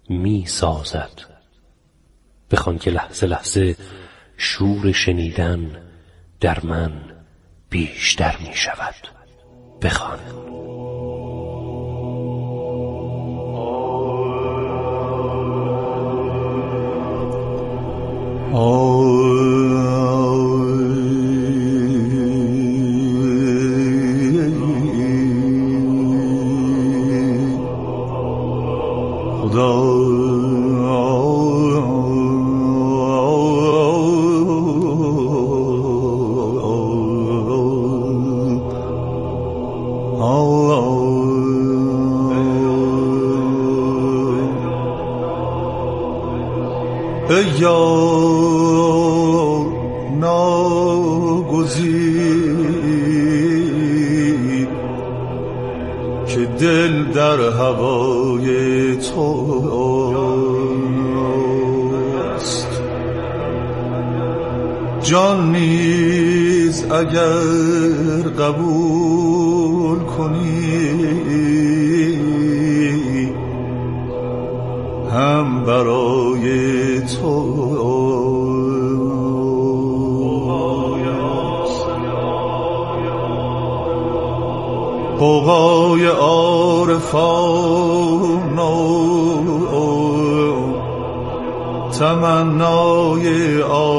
می سازد. بخوان که لحظه لحظه شور شنیدن در من بیشتر می شود. بخوان. ای یار ناگزیر که دل در هوای توست، جان نیز اگر قبول کنی هم برای غوغای عارفان و تمنای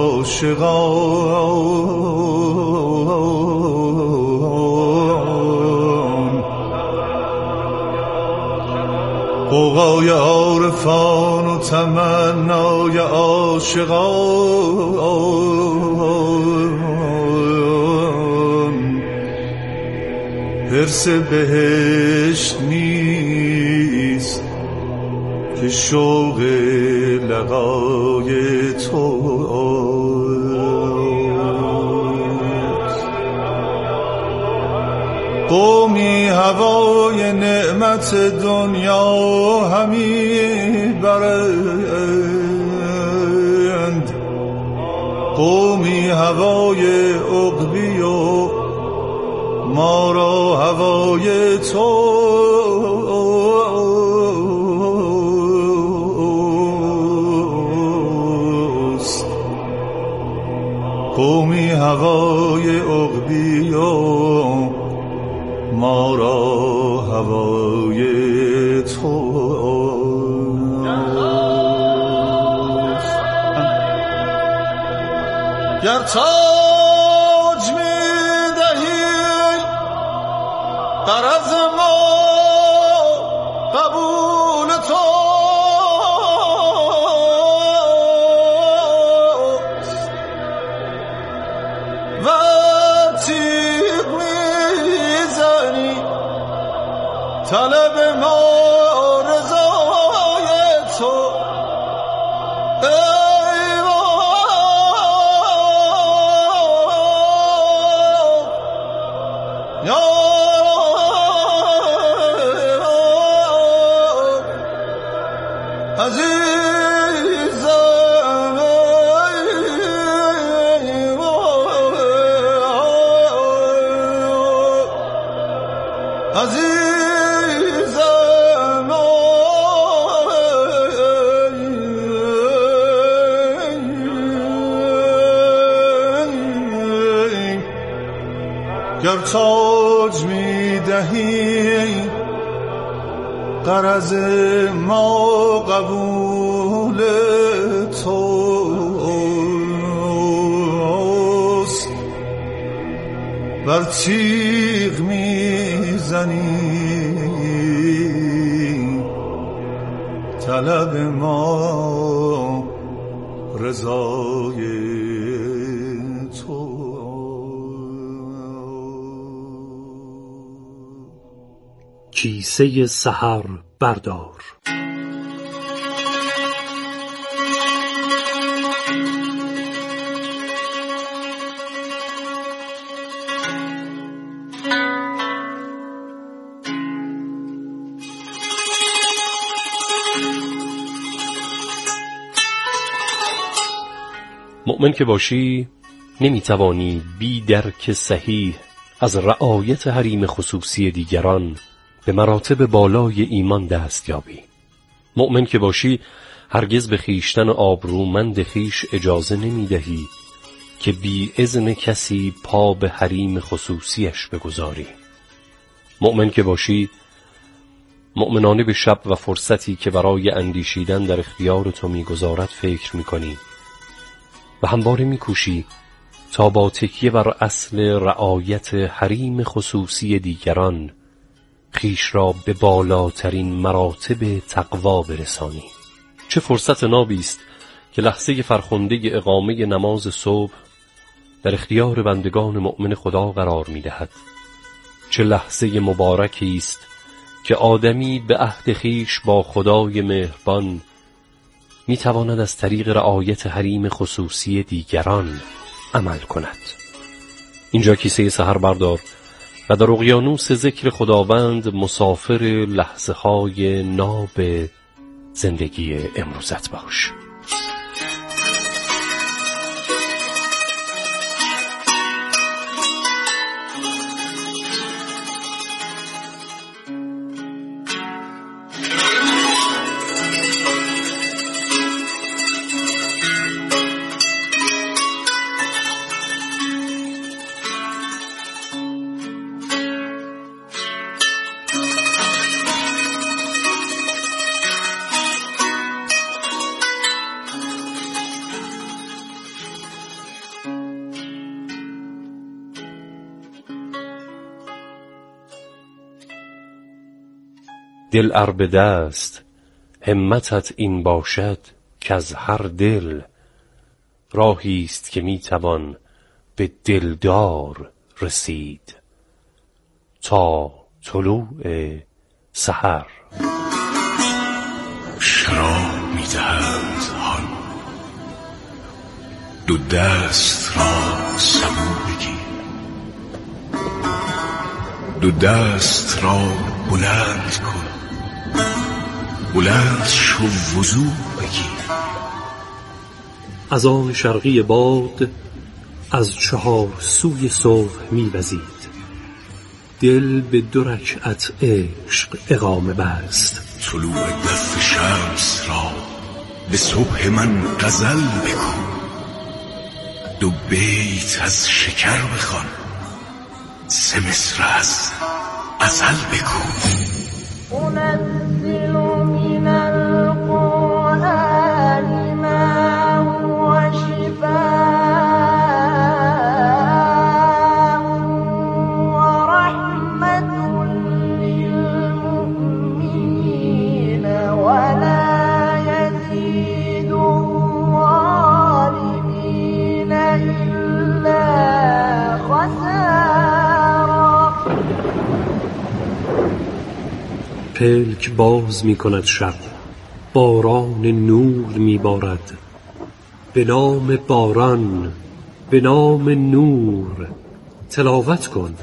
عاشقان، غوغای عارفان و تمنای عاشقان، حرص بهشت نیست که شوق لقای توست. قومی هوای نعمت دنیا همی برند، قومی هوای عقبی و ما را هوای توست. قومی هوای عقبی و ما را هوای توست. گر تاج می‌دهی غرض ما قبول توست، و تیغ میزنی طلب ما رضای تو. گر تاج می‌دهی غرض ما قبول توست، ور تیغ میزنی طلب ما رضای تو. کیسه سحر بردار. مؤمن که باشی نمیتوانی بی درک صحیح از رعایت حریم خصوصی دیگران به مراتب بالای ایمان دست یابی. مؤمن که باشی هرگز به خویشتن آبرومند خویش اجازه نمیدهی که بی اذن کسی پا به حریم خصوصیش بگذاری. مؤمن که باشی مؤمنانه به شب و فرصتی که برای اندیشیدن در اختیار تو میگذارد فکر میکنی و همواره میکوشی تا با تکیه بر اصل رعایت حریم خصوصی دیگران خویش را به بالاترین مراتب تقوا برسانی. چه فرصت نابی است که لحظه فرخنده اقامه نماز صبح در اختیار بندگان مؤمن خدا قرار می‌دهد. چه لحظه مبارکی است که آدمی به عهد خویش با خدای مهربان می‌تواند از طریق رعایت حریم خصوصی دیگران عمل کند. اینجا کیسه سحر بردار و در اقیانوس ذکر خداوند مسافر لحظه‌های ناب زندگی امروزت باش. دل ار به دست همتت این باشد که از هر دل راهی است که میتوان به دلدار رسید تا طلوع سحر. شراب میدهند هان، دو دست را سبو بگیر، دو دست را بلند کن، بلند شو وضو بگیر. از آن شرقی باد از چهار سوی صبح می‌وزید، دل به 2 رکعت عشق اقامه بست. طلوع دست شمس را به صبح من غزل بگو، 2 بیت از شکر بخوان، 3 مصرع از غزل بگو. أنزل من القرآن ما هو شفاء ورحمة للمؤمنين ولا يزيد الظالمين إلا خسارا. پلک باز می کند شب، باران نور می بارد، به نام باران، به نام نور تلاوت کن.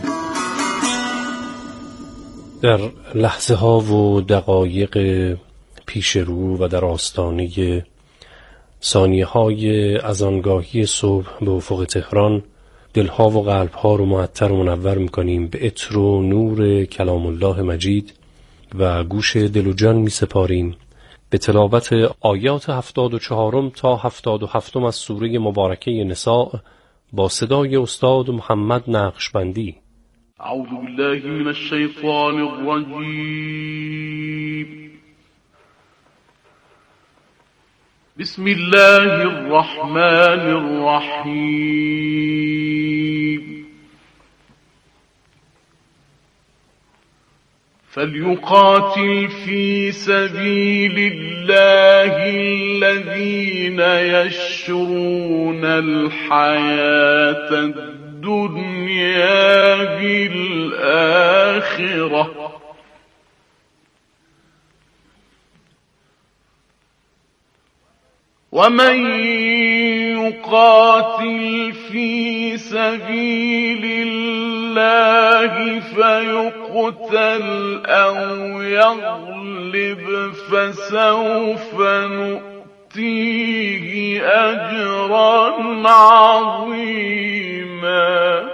در لحظه ها و دقایق پیش رو و در آستانه ثانیه های اذانگاهی صبح به افق تهران دلها و قلبها رو معطر و منور میکنیم به عطر و نور کلام الله مجید و گوش دل و جان می سپاریم به تلاوت آیات 74 تا 77 از سوره مبارکه نساء با صدای استاد محمد نقشبندی. اعوذ بالله من الشیطان الرجیم. بسم الله الرحمن الرحیم. فليقاتل في سبيل الله الذين يشرون الحياة الدنيا بالآخرة ومن يقاتل في سبيل الله فيقتل أو يغلب فسوف نؤتيه أجرا عظيما.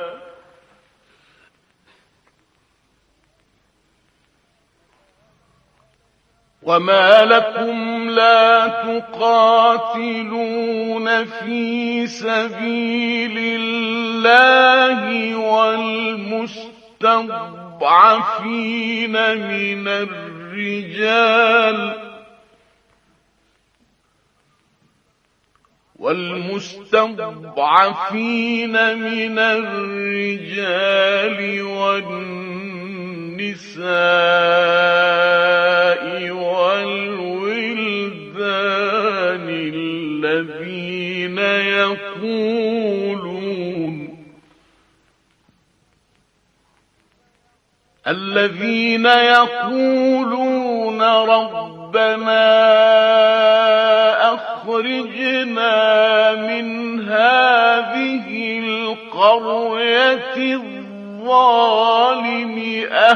وما لكم لا تقاتلون في سبيل الله والمستضعفين من الرجال والنساء والولدان الذين يقولون ربنا أخرجنا من هذه القرية الظالم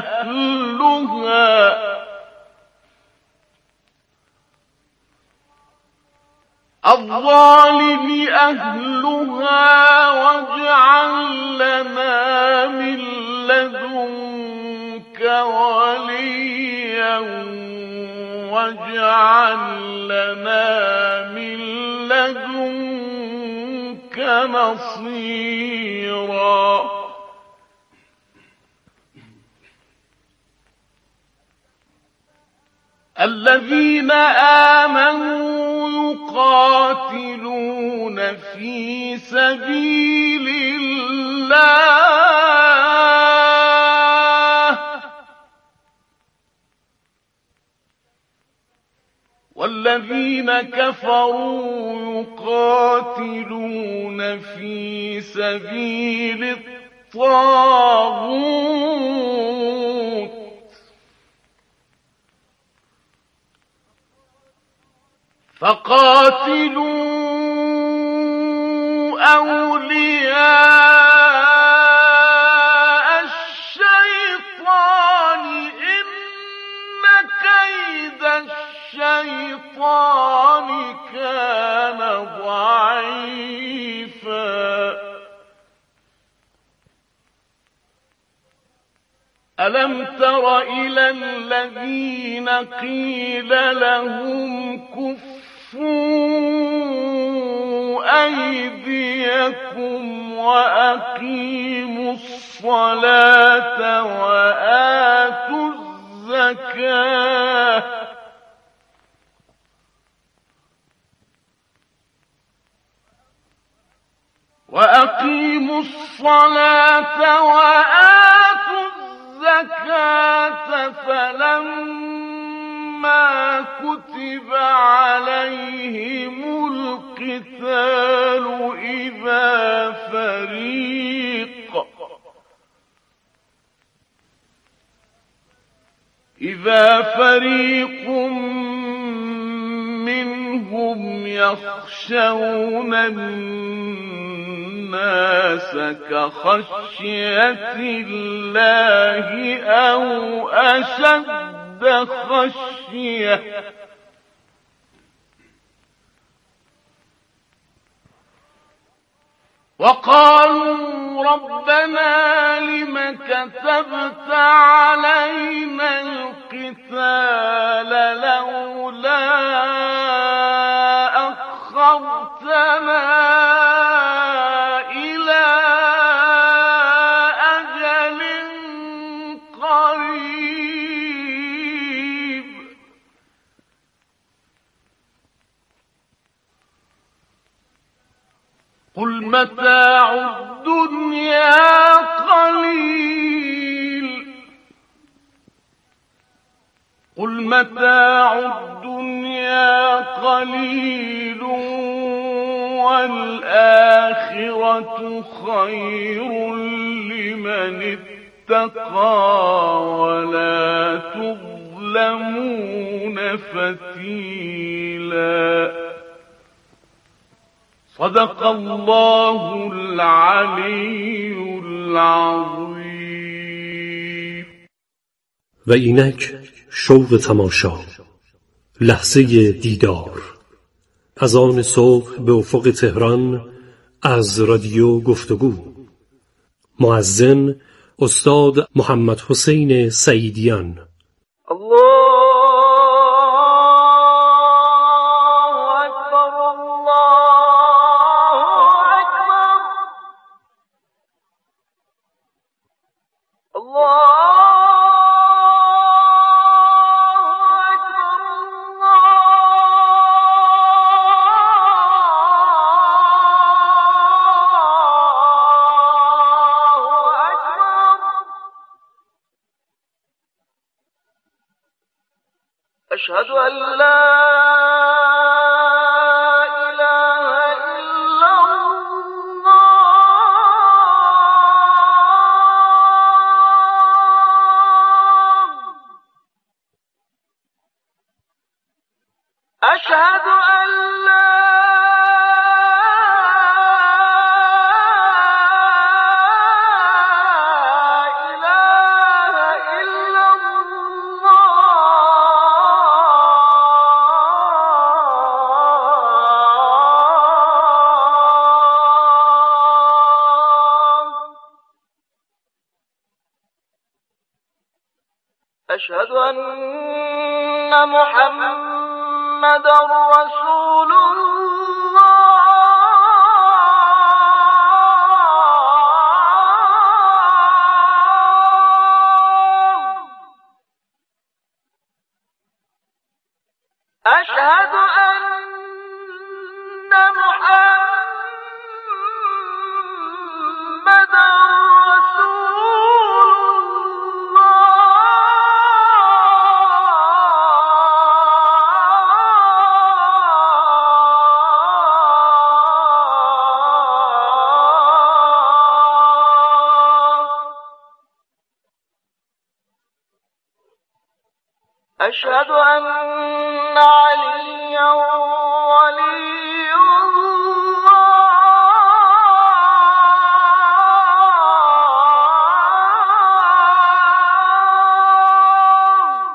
أهلها واجعل لنا من لدنك وليا واجعل لنا من لدنك نصيرا الذين آمنوا يقاتلون في سبيل الله والذين كفروا يقاتلون في سبيل الطاغوت فقاتلوا أولياء الشيطان إن كيد الشيطان كان ضعيفا ألم تر إلى الذين قيل لهم كفوا أيديكم وأقيموا الصلاة وآتوا الزكاة فلما كتب عليهم القتال إذا فريق منهم يخشون الناس كخشية الله أو أشد خشية وقالوا ربنا لم كتبت علينا القتال لولا أخرتنا إلى أجل قريب قل متاع الدنيا قليل والآخرة خير لمن اتقى ولا تظلمون فتيلا صدق الله العلی العظیم. و اینک شوق تماشا، لحظه دیدار، از آن صبح به افق تهران از رادیو گفتگو. مؤذن استاد محمد حسین سعیدیان. الله أشهد أن لا إله إلا الله. أشهد أن لا أشهد أن محمدًا رسول الله. أشهد أن محمدًا أشهد أن عليا ولي الله.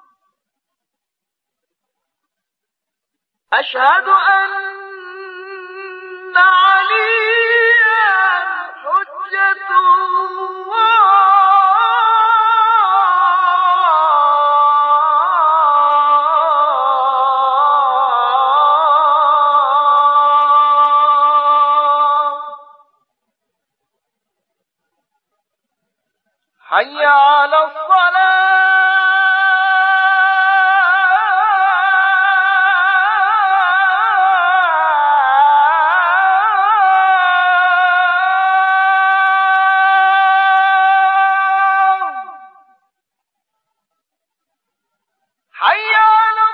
أشهد أن عليا حجة الله. حي على الصلاة. حي على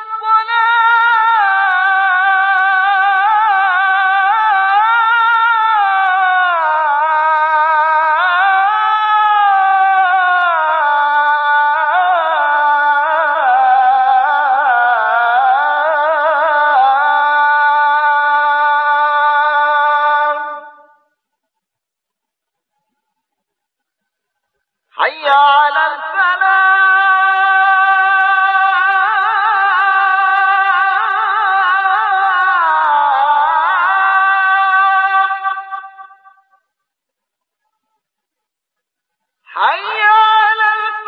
حي على الفلاح. حي على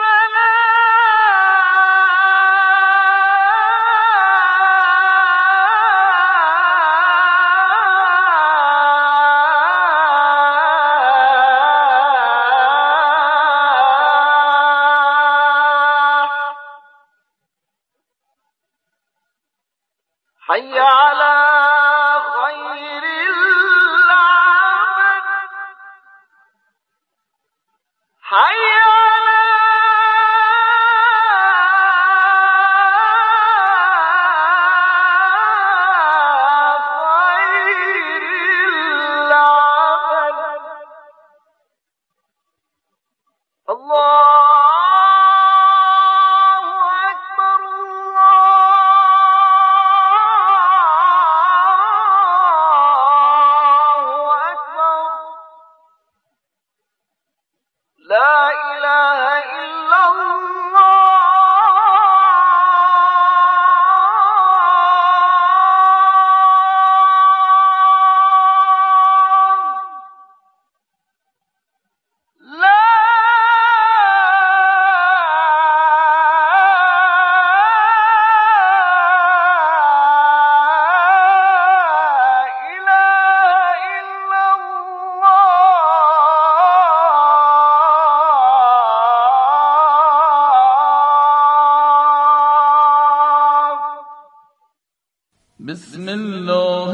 حي على خير العمل. حي على خير العمل. الله لا إله إلا الله. لا إله إلا الله. بسم الله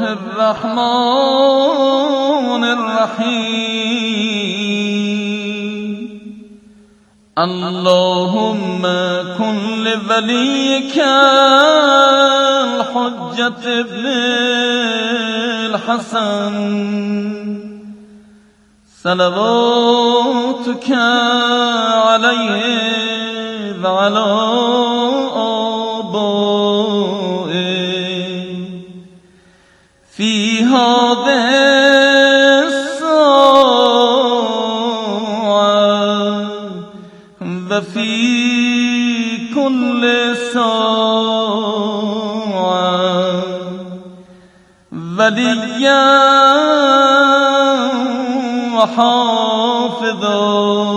الرحمن الرحيم. اللهم كن لوليك الحجة ابن الحسن صلواتك عليه وعلى آبائه في هذه الساعة وفي كل ساعة وليا وحافظا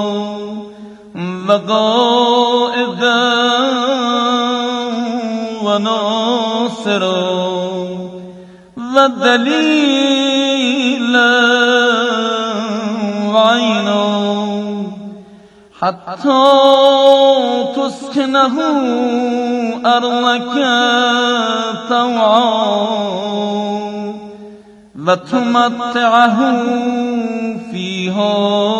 وقائدا وناصرا ودليلا وعينا حتى تسكنه أرضك طوعا وتمتعه فيها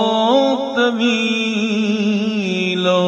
طويلا.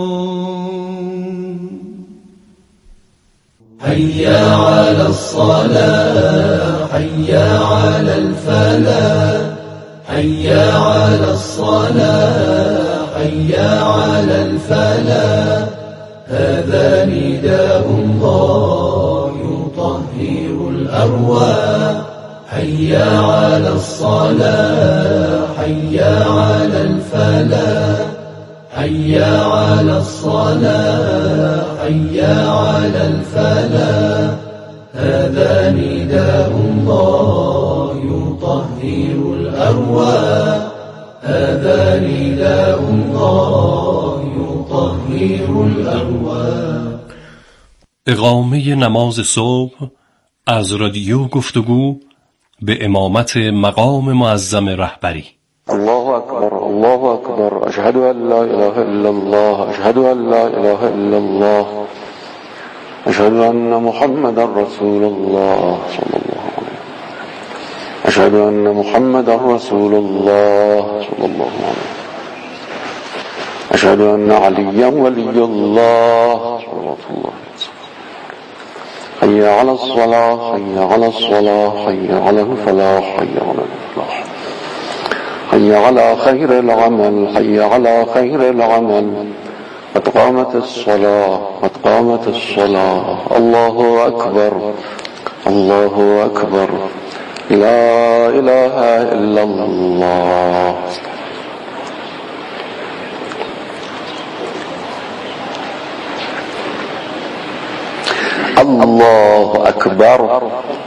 حي على الصلاة حي على الفلاح حي على الصلاة حي على الفلاح هذا نداء الله يطهر الأرواح حي على الصلاة حي على الفلاح حي على الصلاة حي على الفلاح هذا نداء الله يطهر الأرواح هذا نداء الله يطهر الأرواح. اقامه نماز صبح از رادیو گفتگو به امامت مقام معظم رهبری. الله أكبر الله أكبر أشهد أن لا إله إلا الله أشهد أن لا إله إلا الله أشهد أن محمد رسول الله صلى الله عليه وسلم أشهد أن محمد رسول الله صلى الله عليه وسلم أشهد أن عليا ولي الله صلى الله عليه وسلم حي على الصلاة حي على الصلاة حي على الفلاح حي على الفلاح حي على خير العمل حي على خير العمل قد قامت الصلاة قد قامت الصلاة الله أكبر الله أكبر لا إله إلا الله. الله أكبر.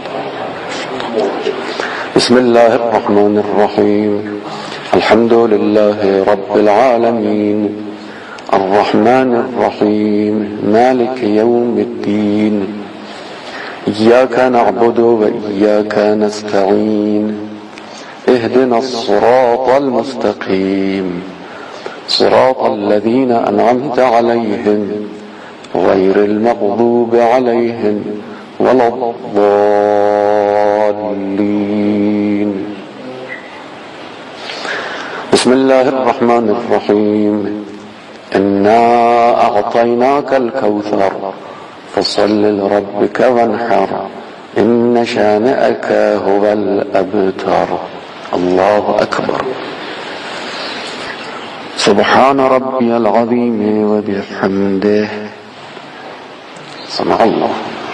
بسم الله الرحمن الرحيم الحمد لله رب العالمين الرحمن الرحيم مالك يوم الدين إياك نعبد وإياك نستعين اهدنا الصراط المستقيم صراط الذين أنعمت عليهم غير المغضوب عليهم ولا الضالين. بسم الله الرحمن الرحيم إنا أعطيناك الكوثر فصل لربك وانحر إن شانئك هو الأبتر. الله أكبر. سبحان ربي العظيم وبحمده سمع الله.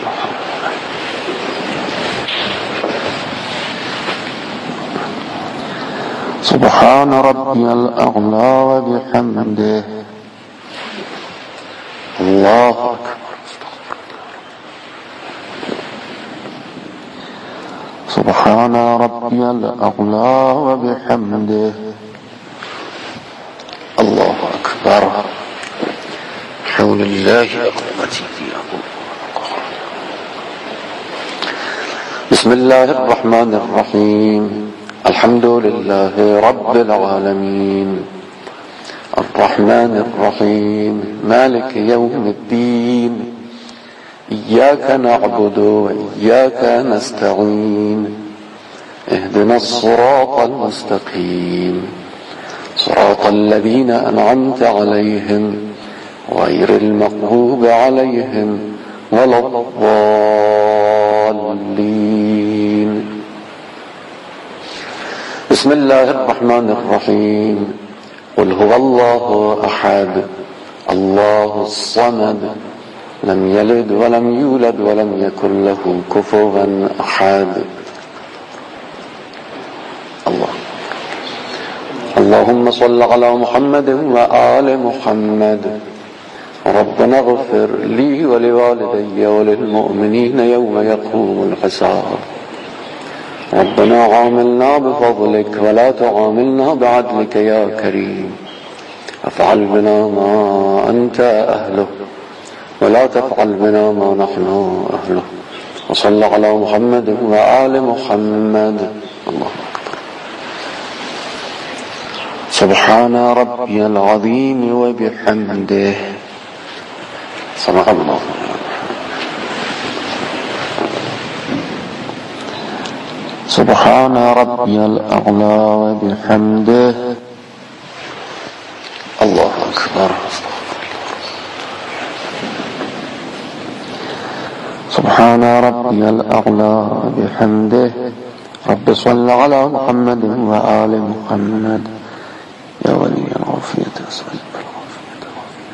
سبحان ربي الأعلى وبحمده الله أكبر. سبحان ربي الأعلى وبحمده الله أكبر. حول الله قوتي في بسم الله الرحمن الرحيم الحمد لله رب العالمين الرحمن الرحيم مالك يوم الدين إياك نعبد وإياك نستعين اهدنا الصراط المستقيم صراط الذين أنعمت عليهم غير المغضوب عليهم ولا الضالين. بسم الله الرحمن الرحيم. قل هو الله أحد الله الصمد لم يلد ولم يولد ولم يكن له كفوا أحد. اللهم صل على محمد وآل محمد. ربنا اغفر لي ولوالدي وللمؤمنين يوم يقوم الحساب. ربنا عاملنا بفضلك ولا تعاملنا بعدلك يا كريم. افعل بنا ما أنت أهله ولا تفعل بنا ما نحن أهله. وصل على محمد وآل محمد. الله أكبر. سبحان ربي العظيم وبحمده. صدق الله. سبحان ربي الأعلى وبحمده. الله أكبر. سبحان ربي الأعلى بحمده. رب صل على محمد وآل محمد. يا ولي العافية أسألك العافية.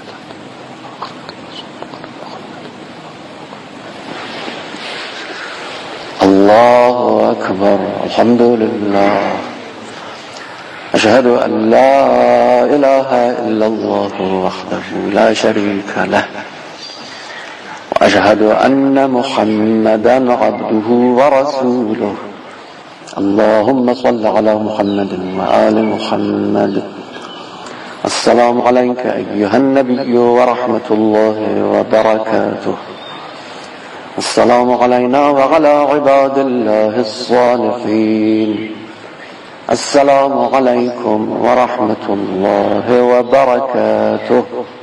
الله أكبر. الحمد لله. أشهد أن لا إله إلا الله وحده لا شريك له وأشهد أن محمدا عبده ورسوله. اللهم صل على محمد وآل محمد. السلام عليك أيها النبي ورحمة الله وبركاته. السلام علينا وعلى عباد الله الصالحين. السلام عليكم ورحمة الله وبركاته.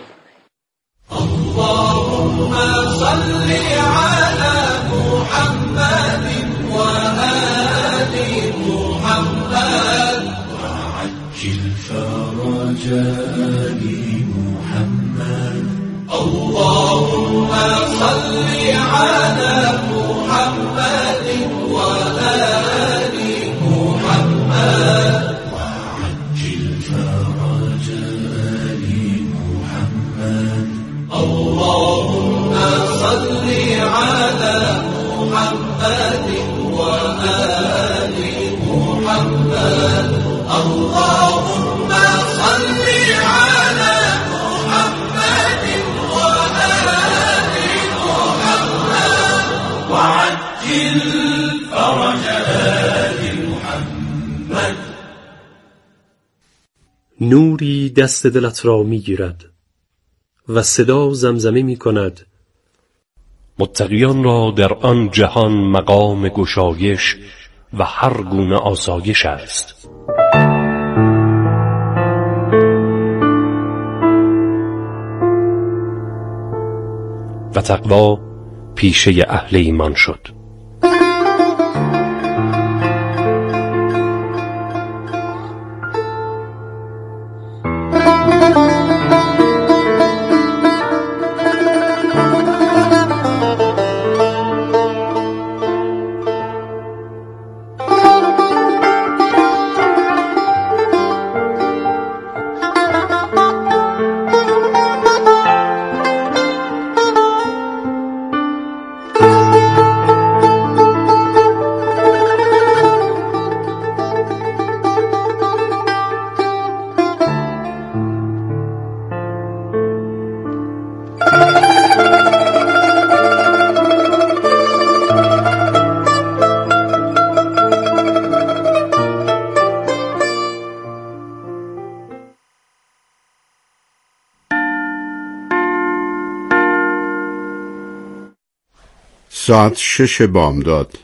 اللهم صل على محمد وآل محمد وعجل فرج آل محمد. اللهم صل على محمد وآل محمد وعجل فرج آل محمد. اللهم صل على محمد وآل محمد. اللهم صل على محمد وآل محمد وعجل فرج آل محمد. نوری دست دلت را می گیرد و صدا زمزمه می کند متقیان را در آن جهان مقام گشایش و هر گونه آسایش است. و تقوا پیشه اهل ایمان شد. ساعت 6 بامداد.